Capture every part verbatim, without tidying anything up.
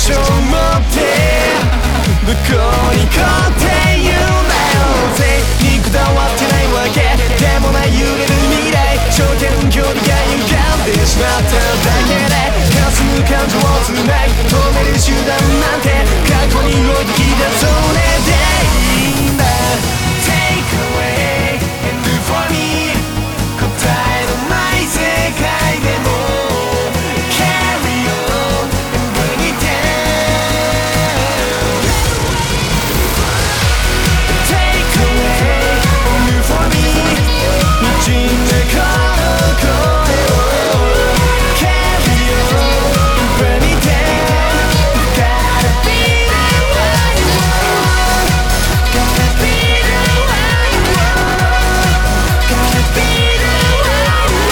所持ってどこに来って言うなよぜにこだわってないわけでもない揺れる未来焦点距離が歪んでしまっただけで霞む感情をつない止める手段なんて過去に置いてきたそれでいいんだ Take away and do for me 答えのない世界でも Carry on and bring it down Take away and do for me 滲んでこの声を Carry on and bring it down Gotta be the one you want Gotta be the one you want Gotta be the one you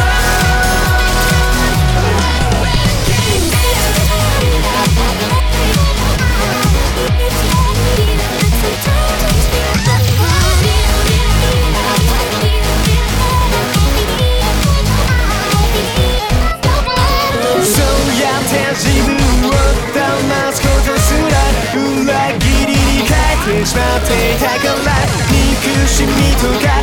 want そうやって自分を騙すことすら裏切りに変えてしまっていたから憎しみとか